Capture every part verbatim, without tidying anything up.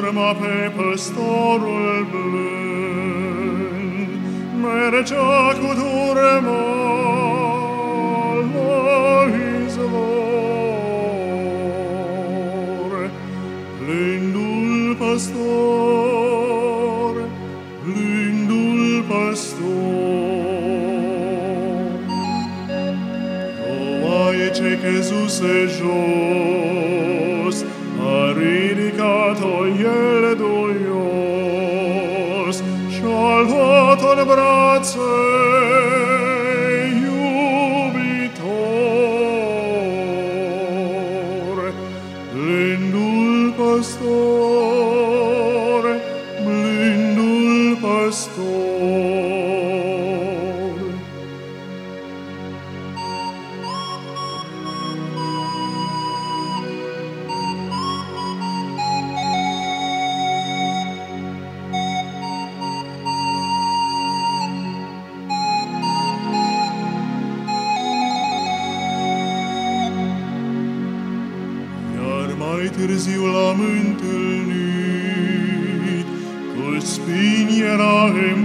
urma pe păstorul blând, mergea cu turma la izvor. Blândul păstor, blândul păstor, oaie ce căzuse jos, a ridicat-o el duios și-a luat-o în brațe iubitor. Blândul păstor, blândul păstor. Mai târziu l-am întâlnit, cu spini era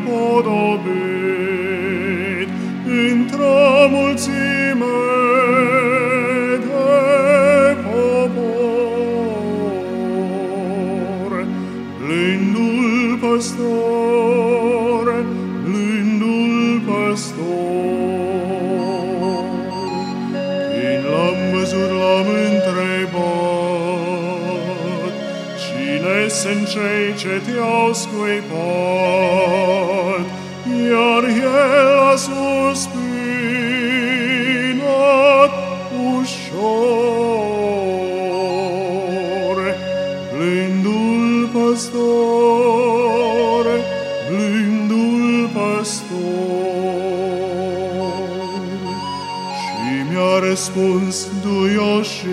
împodobit, într-o mulțime de popor. Blândul păstor, blândul păstor, când l-am văzut l-am întrebat, cine sunt cei ce te-au scuipat? Iar el a suspinat ușor. Blândul păstor, blândul păstor. Și mi-a răspuns duios și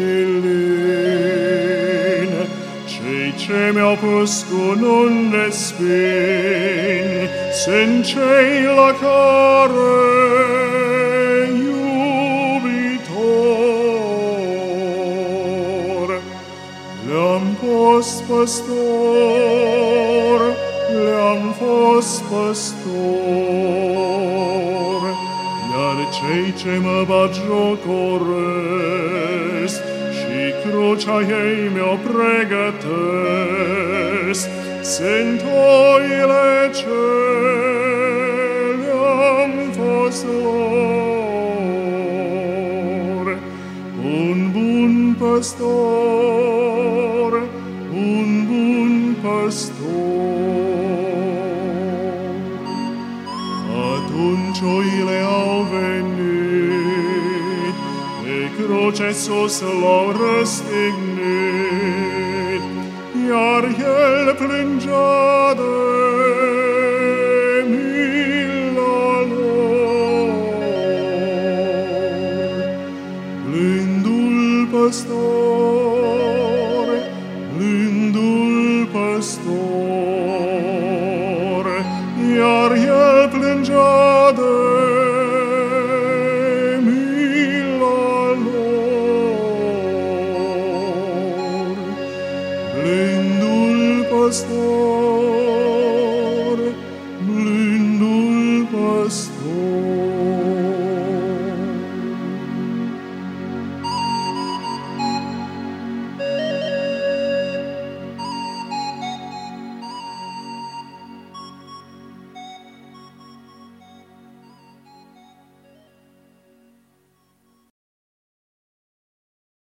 lin, cei ce mi-au pus cununi de spini sunt cei la care iubitor le-am fost păstor, le-am fost păstor. Iar cei ce mă batjocoresc și crucea ei mi-o pregătesc, sunt oile ce le-am fost lor. Un bun păstor, un bun păstor. Atunci oile au venit, pe cruce sus l-au răstignit, iar el plângea de mila lor. Blândul păstor, blândul păstor, iar el plângea de mila lor. Blândul păstor,